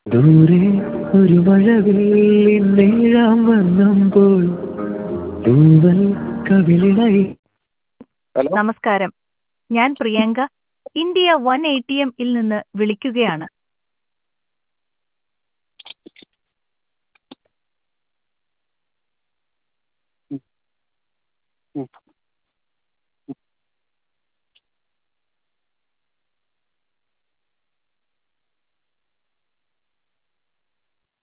ദൂരെ ഒരു മഴവില്ലിൻ നീഴാം വന്നപ്പോൾ തൂവൽ കവിളിണയി. ഹലോ, നമസ്കാരം. ഞാൻ പ്രിയങ്ക, ഇന്ത്യ 180M ൽ നിന്ന് വിളിക്കുകയാണ്.